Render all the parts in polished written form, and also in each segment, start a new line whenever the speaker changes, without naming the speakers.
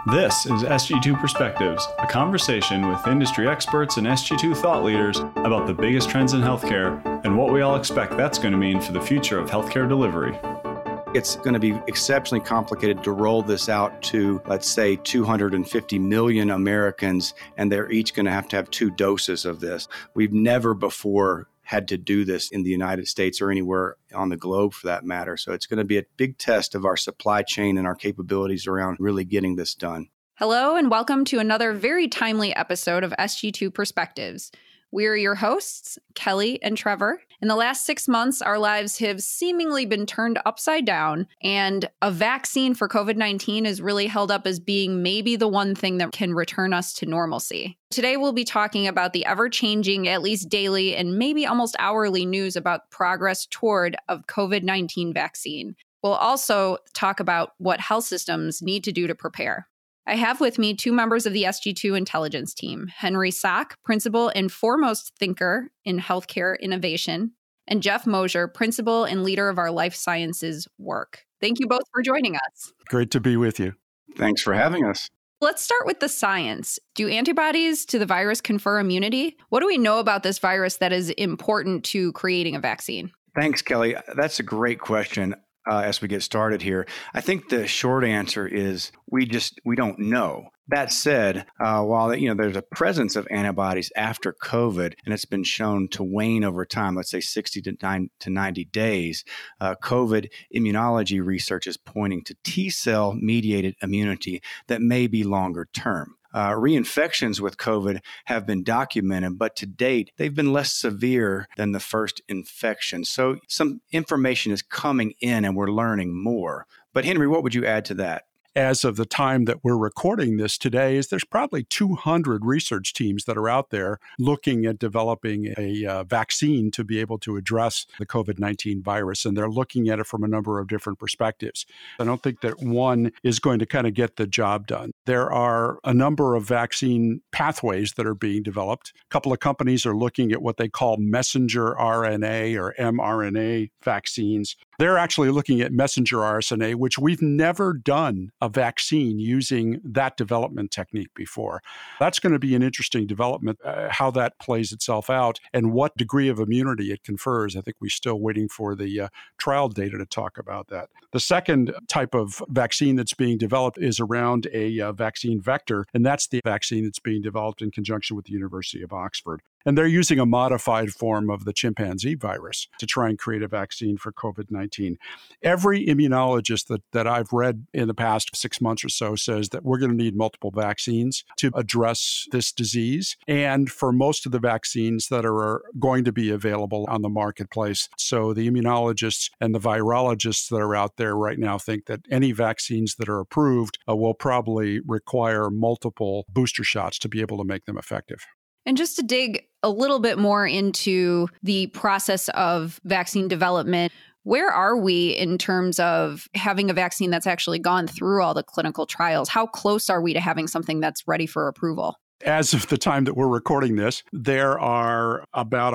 This is SG2 Perspectives, a conversation with industry experts and SG2 thought leaders about the biggest trends in healthcare and what we all expect that's going to mean for the future of healthcare delivery.
It's going to be exceptionally complicated to roll this out to, let's say, 250 million Americans, and they're each going to have 2 doses of this. We've never before had to do this in the United States or anywhere on the globe for that matter. So it's going to be a big test of our supply chain and our capabilities around really getting this done.
Hello, and welcome to another very timely episode of SG2 Perspectives. We're your hosts, Kelly and Trevor. In the last 6 months, our lives have seemingly been turned upside down, and a vaccine for COVID-19 is really held up as being maybe the one thing that can return us to normalcy. Today, we'll be talking about the ever-changing, at least daily and maybe almost hourly news about progress toward a COVID-19 vaccine. We'll also talk about what health systems need to do to prepare. I have with me 2 members of the SG2 intelligence team, Henry Sock, principal and foremost thinker in healthcare innovation, and Jeff Mosier, principal and leader of our life sciences work. Thank you both for joining us.
Great to be with you.
Thanks for having us.
Let's start with the science. Do antibodies to the virus confer immunity? What do we know about this virus that is important to creating a vaccine?
Thanks, Kelly. That's a great question. As we get started here, I think the short answer is we don't know. That said, while there's a presence of antibodies after COVID, and it's been shown to wane over time, let's say 60 to 90 days, COVID immunology research is pointing to T-cell mediated immunity that may be longer term. Reinfections with COVID have been documented, but to date, they've been less severe than the first infection. So some information is coming in and we're learning more. But Henry, what would you add to that?
As of the time that we're recording this today, there's probably 200 research teams that are out there looking at developing a vaccine to be able to address the COVID-19 virus. And they're looking at it from a number of different perspectives. I don't think that one is going to kind of get the job done. There are a number of vaccine pathways that are being developed. A couple of companies are looking at what they call messenger RNA or mRNA vaccines. They're actually looking at messenger RNA, which we've never done a vaccine using that development technique before. That's going to be an interesting development, how that plays itself out and what degree of immunity it confers. I think we're still waiting for the trial data to talk about that. The second type of vaccine that's being developed is around a vaccine vector, and that's the vaccine that's being developed in conjunction with the University of Oxford. And they're using a modified form of the chimpanzee virus to try and create a vaccine for COVID-19. Every immunologist that I've read in the past 6 months or so says that we're going to need multiple vaccines to address this disease and for most of the vaccines that are going to be available on the marketplace. So the immunologists and the virologists that are out there right now think that any vaccines that are approved will probably require multiple booster shots to be able to make them effective.
And just to dig a little bit more into the process of vaccine development, where are we in terms of having a vaccine that's actually gone through all the clinical trials? How close are we to having something that's ready for approval?
As of the time that we're recording this, there are about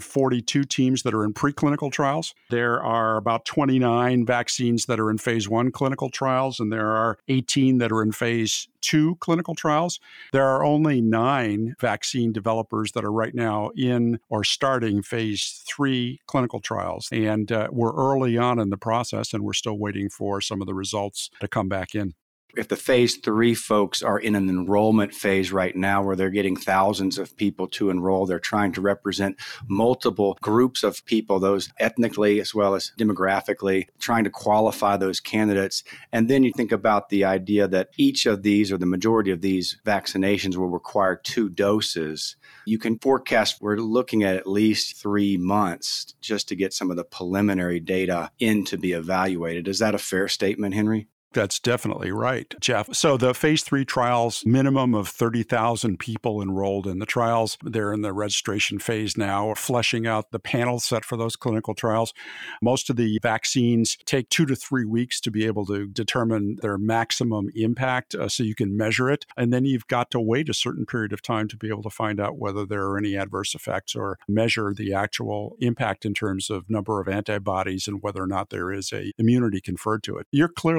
142 teams that are in preclinical trials. There are about 29 vaccines that are in phase 1 clinical trials, and there are 18 that are in phase 2 clinical trials. There are only 9 vaccine developers that are right now in or starting phase 3 clinical trials. And we're early on in the process, and we're still waiting for some of the results to come back in.
If the phase 3 folks are in an enrollment phase right now where they're getting thousands of people to enroll, they're trying to represent multiple groups of people, those ethnically as well as demographically, trying to qualify those candidates. And then you think about the idea that each of these or the majority of these vaccinations will require 2 doses. You can forecast we're looking at least 3 months just to get some of the preliminary data in to be evaluated. Is that a fair statement, Henry?
That's definitely right, Jeff. So the phase 3 trials, minimum of 30,000 people enrolled in the trials. They're in the registration phase now, fleshing out the panel set for those clinical trials. Most of the vaccines take 2 to 3 weeks to be able to determine their maximum impact so you can measure it. And then you've got to wait a certain period of time to be able to find out whether there are any adverse effects or measure the actual impact in terms of number of antibodies and whether or not there is a immunity conferred to it. You're clearly looking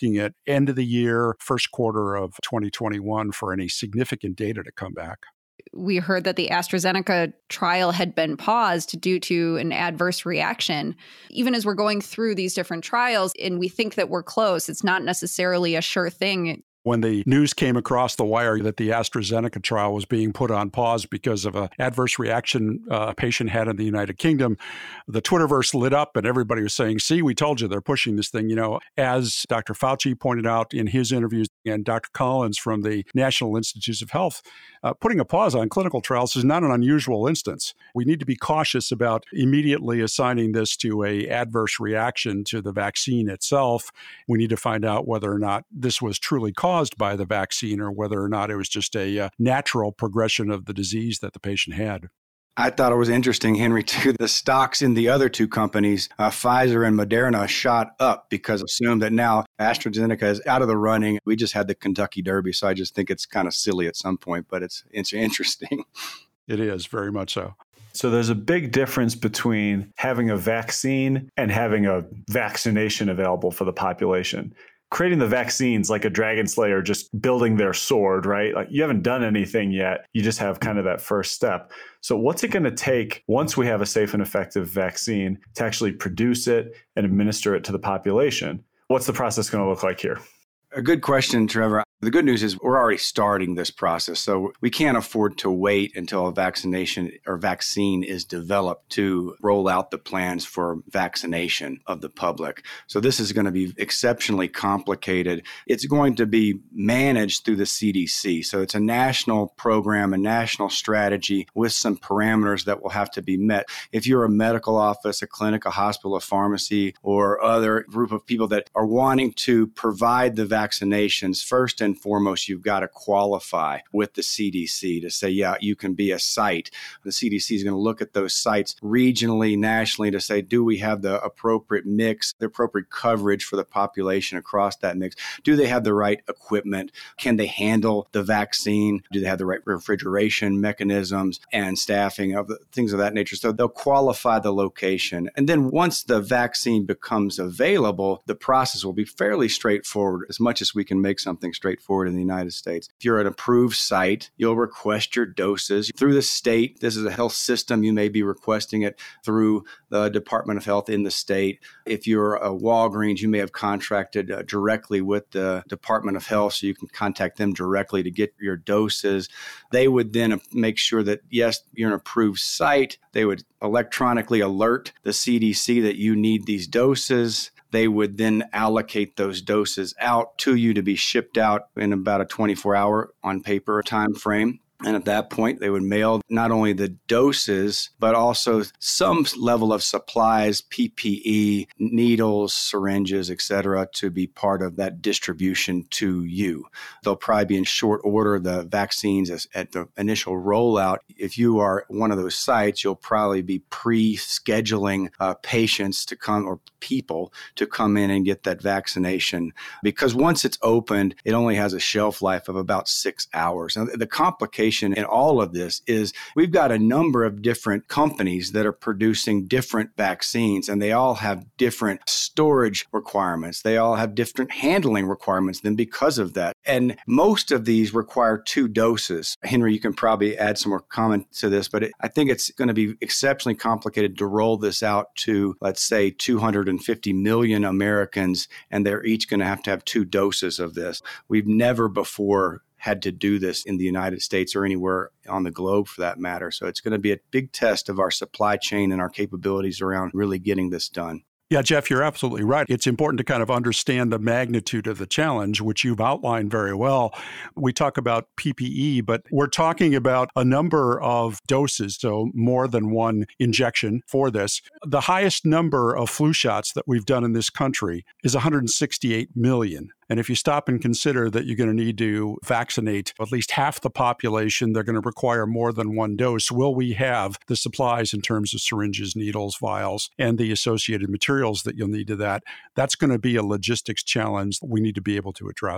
looking at end of the year, first quarter of 2021 for any significant data to come back.
We heard that the AstraZeneca trial had been paused due to an adverse reaction. Even as we're going through these different trials and we think that we're close, it's not necessarily a sure thing.
When the news came across the wire that the AstraZeneca trial was being put on pause because of an adverse reaction a patient had in the United Kingdom, the Twitterverse lit up and everybody was saying, see, we told you they're pushing this thing. As Dr. Fauci pointed out in his interviews and Dr. Collins from the National Institutes of Health, putting a pause on clinical trials is not an unusual instance. We need to be cautious about immediately assigning this to an adverse reaction to the vaccine itself. We need to find out whether or not this was truly caused by the vaccine or whether or not it was just a natural progression of the disease that the patient had.
I thought it was interesting, Henry, too. The stocks in the other two companies, Pfizer and Moderna, shot up because assumed that now AstraZeneca is out of the running. We just had the Kentucky Derby, so I just think it's kind of silly at some point, but it's interesting.
It is, very much so.
So there's a big difference between having a vaccine and having a vaccination available for the population. Creating the vaccines like a dragon slayer, just building their sword, right? Like you haven't done anything yet. You just have kind of that first step. So what's it going to take once we have a safe and effective vaccine to actually produce it and administer it to the population? What's the process going to look like here?
A good question, Trevor. The good news is we're already starting this process. So we can't afford to wait until a vaccination or vaccine is developed to roll out the plans for vaccination of the public. So this is going to be exceptionally complicated. It's going to be managed through the CDC. So it's a national program, a national strategy with some parameters that will have to be met. If you're a medical office, a clinic, a hospital, a pharmacy, or other group of people that are wanting to provide the vaccinations, first and foremost, you've got to qualify with the CDC to say, yeah, you can be a site. The CDC is going to look at those sites regionally, nationally to say, do we have the appropriate mix, the appropriate coverage for the population across that mix? Do they have the right equipment? Can they handle the vaccine? Do they have the right refrigeration mechanisms and staffing of things of that nature? So they'll qualify the location. And then once the vaccine becomes available, the process will be fairly straightforward, as much as we can make something straightforward in the United States. If you're an approved site, you'll request your doses through the state. This is a health system. You may be requesting it through the Department of Health in the state. If you're a Walgreens, you may have contracted directly with the Department of Health, so you can contact them directly to get your doses. They would then make sure that, yes, you're an approved site. They would electronically alert the CDC that you need these doses. They would then allocate those doses out to you to be shipped out in about a 24-hour on paper time frame. And at that point, they would mail not only the doses, but also some level of supplies, PPE, needles, syringes, et cetera, to be part of that distribution to you. They'll probably be in short order, the vaccines at the initial rollout. If you are one of those sites, you'll probably be pre-scheduling patients to come or people to come in and get that vaccination. Because once it's opened, it only has a shelf life of about 6 hours. Now, the complication in all of this is we've got a number of different companies that are producing different vaccines, and they all have different storage requirements. They all have different handling requirements then because of that. And most of these require 2 doses. Henry, you can probably add some more comment to this, but I think it's going to be exceptionally complicated to roll this out to, let's say, 250 million Americans, and they're each going to have 2 doses of this. We've never before had to do this in the United States or anywhere on the globe for that matter. So it's going to be a big test of our supply chain and our capabilities around really getting this done.
Yeah, Jeff, you're absolutely right. It's important to kind of understand the magnitude of the challenge, which you've outlined very well. We talk about PPE, but we're talking about a number of doses, so more than one injection for this. The highest number of flu shots that we've done in this country is 168 million. And if you stop and consider that you're going to need to vaccinate at least half the population, they're going to require more than one dose. Will we have the supplies in terms of syringes, needles, vials, and the associated materials that you'll need to that? That's going to be a logistics challenge that we need to be able to address.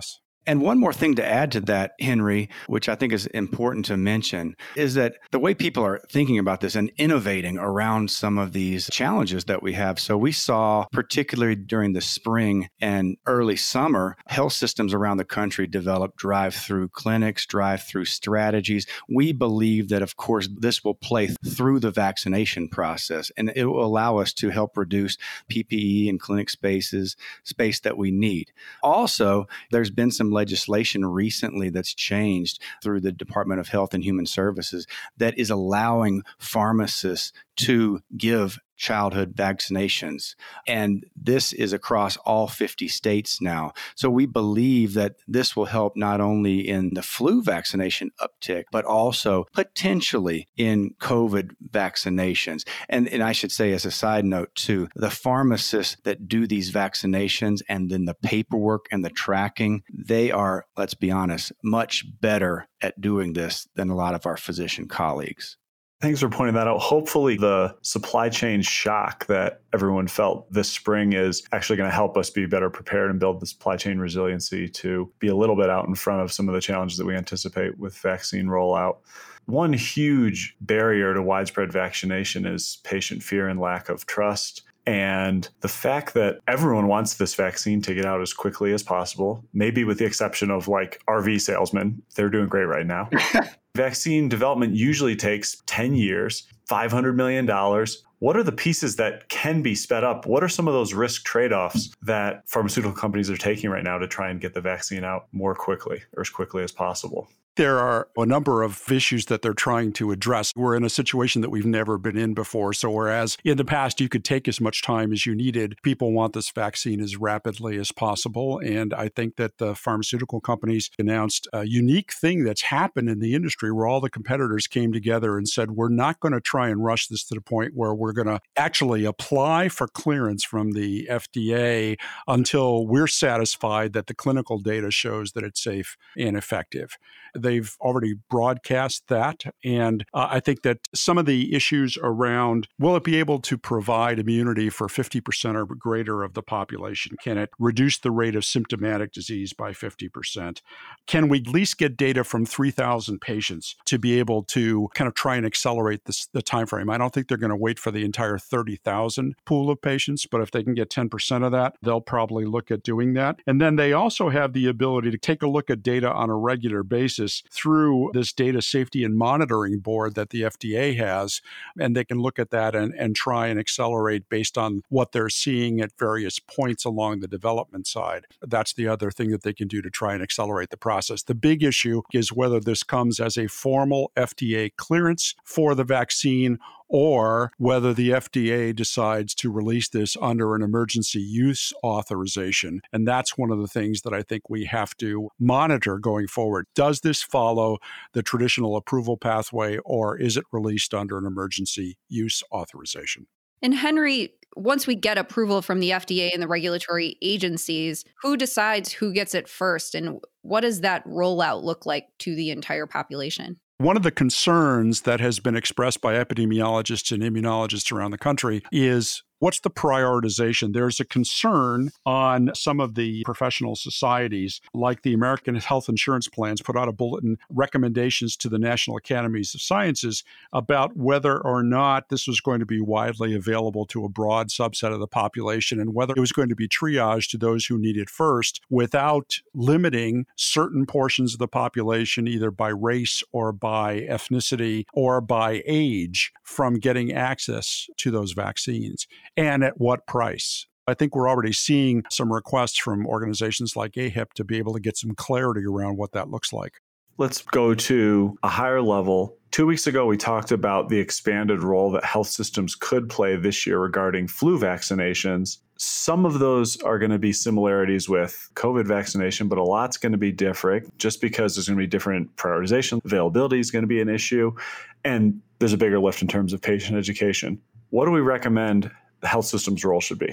And one more thing to add to that, Henry, which I think is important to mention, is that the way people are thinking about this and innovating around some of these challenges that we have. So we saw, particularly during the spring and early summer, health systems around the country develop drive-through clinics, drive-through strategies. We believe that, of course, this will play through the vaccination process, and it will allow us to help reduce PPE and clinic space that we need. Also, there's been some legislation recently that's changed through the Department of Health and Human Services that is allowing pharmacists to give childhood vaccinations. And this is across all 50 states now. So we believe that this will help not only in the flu vaccination uptick, but also potentially in COVID vaccinations. And I should say, as a side note too, the pharmacists that do these vaccinations and then the paperwork and the tracking, they are, let's be honest, much better at doing this than a lot of our physician colleagues.
Thanks for pointing that out. Hopefully the supply chain shock that everyone felt this spring is actually going to help us be better prepared and build the supply chain resiliency to be a little bit out in front of some of the challenges that we anticipate with vaccine rollout. One huge barrier to widespread vaccination is patient fear and lack of trust. And the fact that everyone wants this vaccine to get out as quickly as possible, maybe with the exception of like RV salesmen, they're doing great right now. Vaccine development usually takes 10 years, $500 million. What are the pieces that can be sped up? What are some of those risk trade-offs that pharmaceutical companies are taking right now to try and get the vaccine out more quickly or as quickly as possible?
There are a number of issues that they're trying to address. We're in a situation that we've never been in before. So whereas in the past you could take as much time as you needed, people want this vaccine as rapidly as possible. And I think that the pharmaceutical companies announced a unique thing that's happened in the industry where all the competitors came together and said, we're not going to try and rush this to the point where we're going to actually apply for clearance from the FDA until we're satisfied that the clinical data shows that it's safe and effective. They've already broadcast that. And I think that some of the issues around, will it be able to provide immunity for 50% or greater of the population? Can it reduce the rate of symptomatic disease by 50%? Can we at least get data from 3,000 patients to be able to kind of try and accelerate the time frame? I don't think they're going to wait for the entire 30,000 pool of patients, but if they can get 10% of that, they'll probably look at doing that. And then they also have the ability to take a look at data on a regular basis through this data safety and monitoring board that the FDA has, and they can look at that and try and accelerate based on what they're seeing at various points along the development side. That's the other thing that they can do to try and accelerate the process. The big issue is whether this comes as a formal FDA clearance for the vaccine or whether the FDA decides to release this under an emergency use authorization. And that's one of the things that I think we have to monitor going forward. Does this follow the traditional approval pathway, or is it released under an emergency use authorization?
And Henry, once we get approval from the FDA and the regulatory agencies, who decides who gets it first, and what does that rollout look like to the entire population?
One of the concerns that has been expressed by epidemiologists and immunologists around the country is, what's the prioritization? There's a concern on some of the professional societies, like the American Health Insurance Plans put out a bulletin, recommendations to the National Academies of Sciences about whether or not this was going to be widely available to a broad subset of the population and whether it was going to be triaged to those who need it first without limiting certain portions of the population, either by race or by ethnicity or by age, from getting access to those vaccines. And at what price? I think we're already seeing some requests from organizations like AHIP to be able to get some clarity around what that looks like.
Let's go to a higher level. 2 weeks ago, we talked about the expanded role that health systems could play this year regarding flu vaccinations. Some of those are going to be similarities with COVID vaccination, but a lot's going to be different just because there's going to be different prioritization. Availability is going to be an issue, and there's a bigger lift in terms of patient education. What do we recommend the health system's role should be?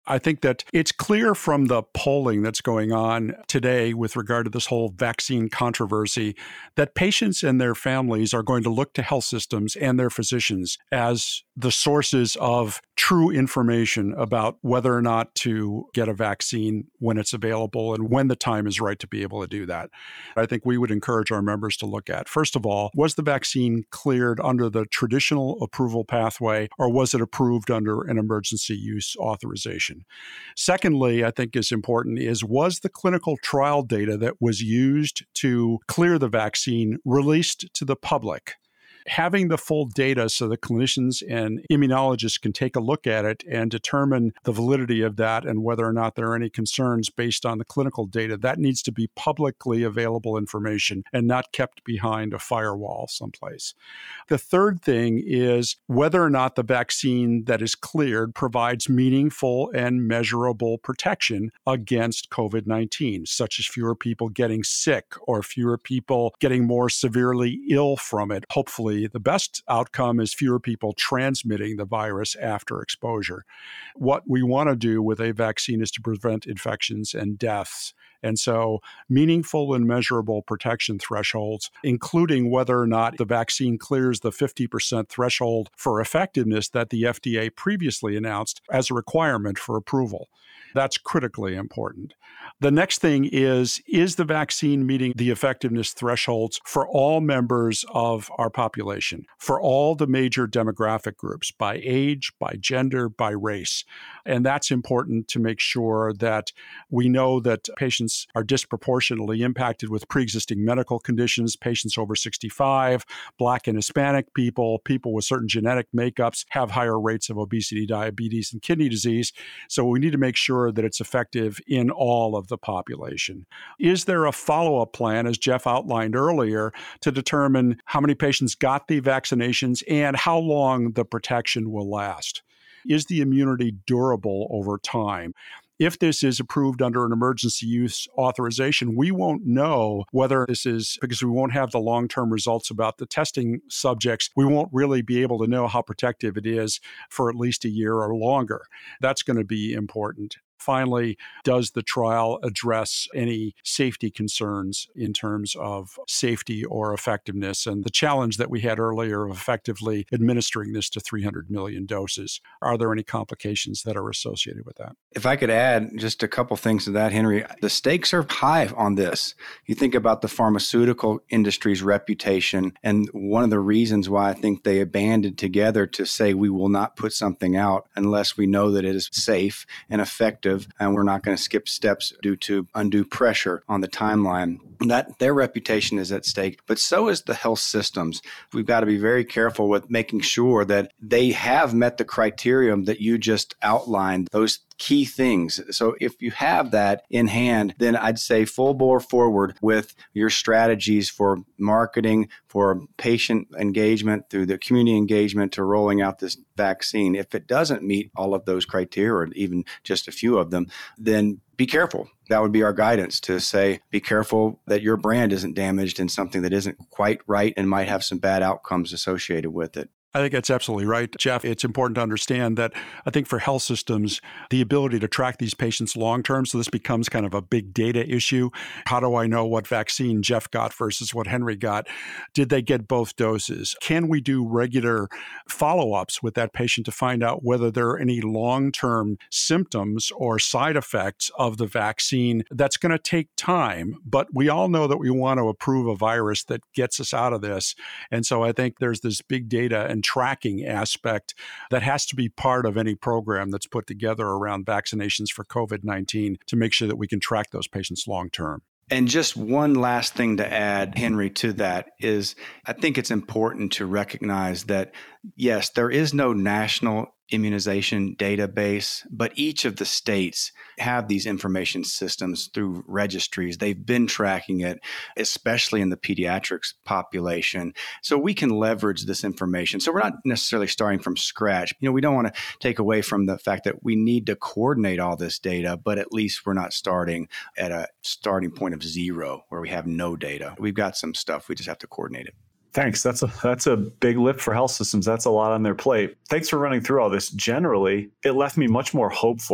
I think that it's clear from the polling that's going on today with regard to this whole vaccine controversy that patients and their families are going to look to health systems and their physicians as the sources of true information about whether or not to get a vaccine when it's available and when the time is right to be able to do that. I think we would encourage our members to look at, first of all, was the vaccine cleared under the traditional approval pathway, or was it approved under an emergency use authorization? Secondly, I think is important is, was the clinical trial data that was used to clear the vaccine released to the public? Having the full data so that clinicians and immunologists can take a look at it and determine the validity of that and whether or not there are any concerns based on the clinical data, that needs to be publicly available information and not kept behind a firewall someplace. The third thing is whether or not the vaccine that is cleared provides meaningful and measurable protection against COVID-19, such as fewer people getting sick or fewer people getting more severely ill from it. Hopefully, the best outcome is fewer people transmitting the virus after exposure. What we want to do with a vaccine is to prevent infections and deaths. And so meaningful and measurable protection thresholds, including whether or not the vaccine clears the 50% threshold for effectiveness that the FDA previously announced as a requirement for approval. That's critically important. The next thing is the vaccine meeting the effectiveness thresholds for all members of our population, for all the major demographic groups, by age, by gender, by race? And that's important to make sure that we know that patients are disproportionately impacted with pre-existing medical conditions, patients over 65, Black and Hispanic people, people with certain genetic makeups have higher rates of obesity, diabetes, and kidney disease. So we need to make sure that it's effective in all of the population. Is there a follow-up plan, as Jeff outlined earlier, to determine how many patients got the vaccinations and how long the protection will last? Is the immunity durable over time? If this is approved under an emergency use authorization, we won't know whether this is, because we won't have the long-term results about the testing subjects, we won't really be able to know how protective it is for at least a year or longer. That's going to be important. Finally, does the trial address any safety concerns in terms of safety or effectiveness? And the challenge that we had earlier of effectively administering this to 300 million doses, are there any complications that are associated with that?
If I could add just a couple things to that, Henry, the stakes are high on this. You think about the pharmaceutical industry's reputation, and one of the reasons why I think they banded together to say we will not put something out unless we know that it is safe and effective, and we're not going to skip steps due to undue pressure on the timeline. That their reputation is at stake, but so is the health systems. We've got to be very careful with making sure that they have met the criterion that you just outlined, those key things. So if you have that in hand, then I'd say full bore forward with your strategies for marketing, for patient engagement, through the community engagement to rolling out this vaccine. If it doesn't meet all of those criteria, or even just a few of them, then be careful. That would be our guidance, to say, be careful that your brand isn't damaged in something that isn't quite right and might have some bad outcomes associated with it.
I think that's absolutely right, Jeff. It's important to understand that I think for health systems, the ability to track these patients long-term, so this becomes kind of a big data issue. How do I know what vaccine Jeff got versus what Henry got? Did they get both doses? Can we do regular follow-ups with that patient to find out whether there are any long-term symptoms or side effects of the vaccine? That's going to take time, but we all know that we want to approve a virus that gets us out of this. And so I think there's this big data and tracking aspect that has to be part of any program that's put together around vaccinations for COVID-19 to make sure that we can track those patients long term.
And just one last thing to add, Henry, to that is I think it's important to recognize that, yes, there is no national immunization database, but each of the states have these information systems through registries. They've been tracking it, especially in the pediatrics population. So we can leverage this information. So we're not necessarily starting from scratch. We don't want to take away from the fact that we need to coordinate all this data, but at least we're not starting at a starting point of zero where we have no data. We've got some stuff. We just have to coordinate it.
Thanks. That's a big lift for health systems. That's a lot on their plate. Thanks for running through all this. Generally, it left me much more hopeful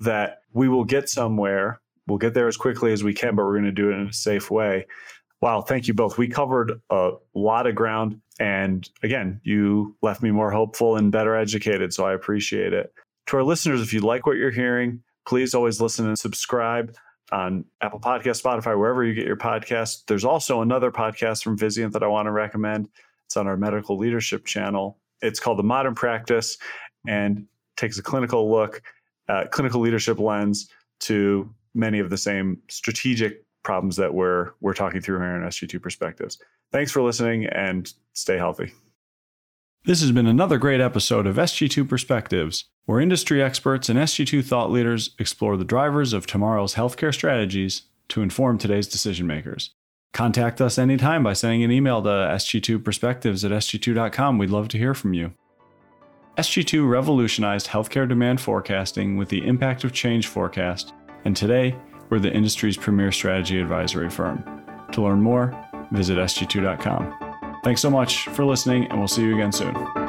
that we will get somewhere. We'll get there as quickly as we can, but we're going to do it in a safe way. Wow, thank you both. We covered a lot of ground. And again, you left me more hopeful and better educated, so I appreciate it. To our listeners, if you like what you're hearing, please always listen and subscribe on Apple Podcasts, Spotify, wherever you get your podcasts. There's also another podcast from Vizient that I want to recommend. It's on our medical leadership channel. It's called The Modern Practice and takes a clinical look, clinical leadership lens to many of the same strategic problems that we're talking through here in SG2 Perspectives. Thanks for listening and stay healthy. This has been another great episode of SG2 Perspectives, where industry experts and SG2 thought leaders explore the drivers of tomorrow's healthcare strategies to inform today's decision makers. Contact us anytime by sending an email to sg2perspectives@sg2.com. We'd love to hear from you. SG2 revolutionized healthcare demand forecasting with the Impact of Change forecast, and today we're the industry's premier strategy advisory firm. To learn more, visit sg2.com. Thanks so much for listening, and we'll see you again soon.